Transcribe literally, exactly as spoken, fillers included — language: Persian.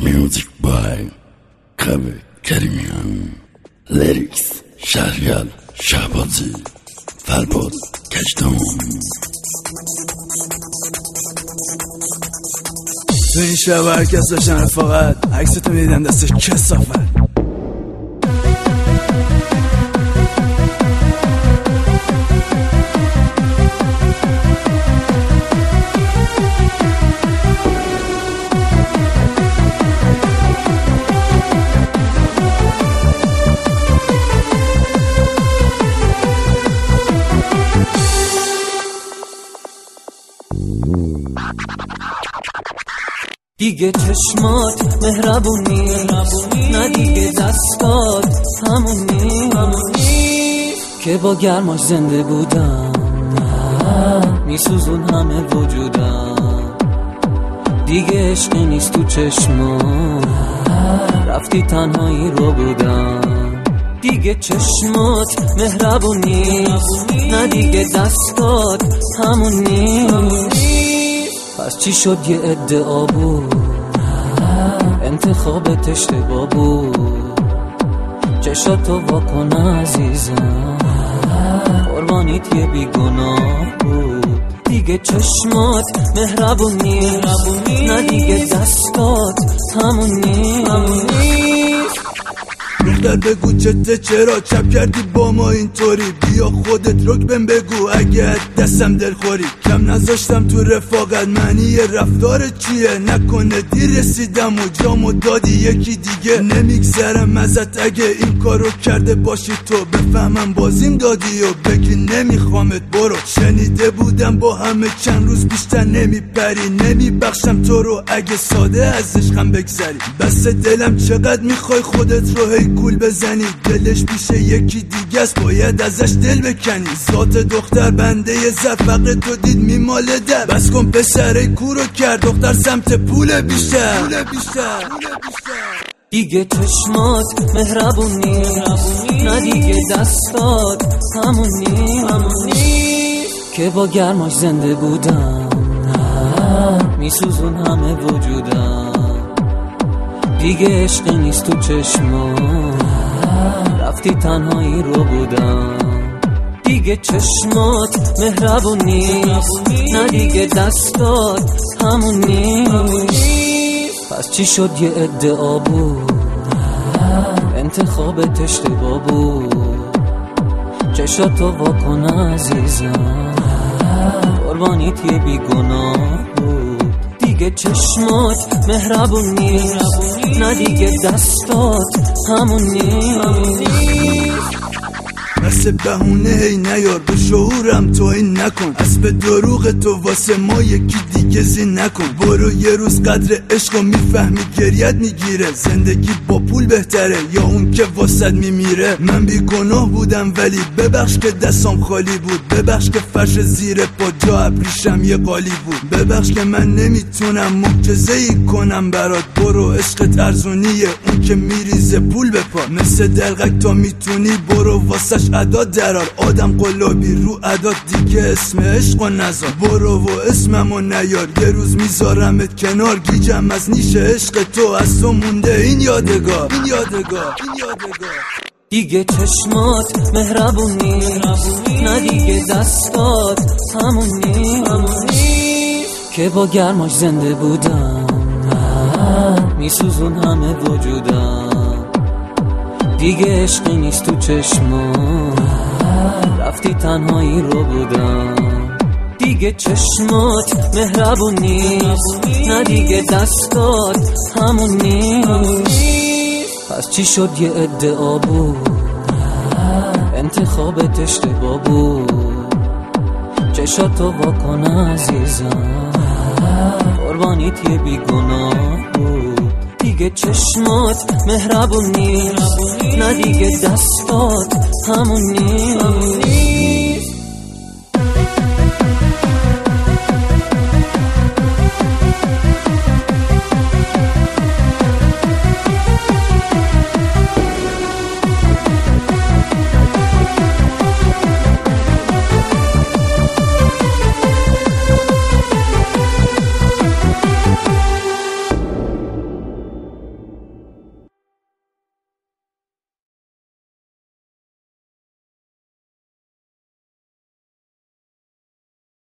Music by Kaveh Karimian. Lyrics شهریار شهبازی فرباد کشتان. تو این شب هر کس داشتن رفاقت، عکستو میدیدن دستش کثافت. دیگه چشمات مهربونی، نه دیگه دستات همونی که با گرماش زنده بودم، میسوزون همه وجودم. دیگه عشقی نیست تو چشمات، رفتی تنهایی رو بودم. دیگه چشمات مهربونی، نه دیگه دستات همونی. پس چی شد؟ یه ادعا بود، انتخابت اشتباه بود. چشاتو واکن عزیزم، قربانیت یه بیگناه بود. دیگه چشمات مهربونی، نه دیگه دستات همونی. دختر بگو چته، چرا چپ کردی با ما اینطوری؟ بیا خودت رک بهم بگو اگه دستم دلخوری. کم نذاشتم تو رفاقت، معنی رفتار چیه؟ نکنه دیر رسیدم و جامو دادی یکی دیگه. نمیگذرم ازت اگه این کارو کرده باشی تو، بفهمم بازیم دادی و بگی نمیخوامت برو. شنیده بودم با همه چند روز بیشتر نمیپری، نمیبخشم تو رو اگه ساده از عشقم بگذری. بس دلم چقدر میخوای خودت رو هی کول بزنی، دلش پیشه یکی دیگه است باید ازش دل بکنی. ذات دختر بنده ی زفق تو دید میماله در، بس کن پسره کورو کرد دختر سمت پول بیشتر. دیگه چشمات مهربونی، نه دیگه دستات همونی که با گرماش زنده بودم، میسوزون همه وجودم. دیگه عشقی نیست تو چشمات، رفتی تنهایی رو بودم. دیگه چشمات مهربونی، نه دیگه دستات همونی. پس چی شد؟ یه ادعا بود، انتخابت اشتباه بود. چشاتو واکن عزیزم، قربانیت یه بیگناه بود. دیگه چشمات مهربونی، نه دیگه دستات همونی. مثل بهونه هی نیار، به شعورم توهین نکن. اسب دروغ تو واسه ما یکی دیگه زین نکن. برو یه روز قدر عشقو میفهمی گریت میگیره. زندگی با پول بهتره یا اون که واسد میمیره؟ من بی گناه بودم ولی ببخش که دستام خالی بود. ببخش که فرش زیر پا جا ابریشم یه قالی بود. ببخش که من نمیتونم معجزه ای کنم برات. برو عشق ارزونیه اون که میریزه پول به پا. مثل دلقک تا میتونی برو واسش ادا درار. آدم قلابی رو ادا دیگه اسم عشق و نزار. برو و اسممو نیار، یه روز میذارمت کنار. گیجم از نیش عشق تو، از تو مونده این یادگار. این یادگار این یادگار دیگه چشمات مهربونی، نه دیگه دستات همونی که با گرماش زنده بودم، میسوزون همه وجودم. دیگه عشقی نیست تو چشمات، رفتی تنهایی رو بودم. دیگه چشمات مهربونی، نه دیگه دستات همونی. پس چی شد؟ یه ادعا بود، انتخابت اشتباه بود. چشاتو واکن عزیزم، قربانیت یه بیگناه بود. دیگه چشمات مهربونی، نه دیگه دستات همونی.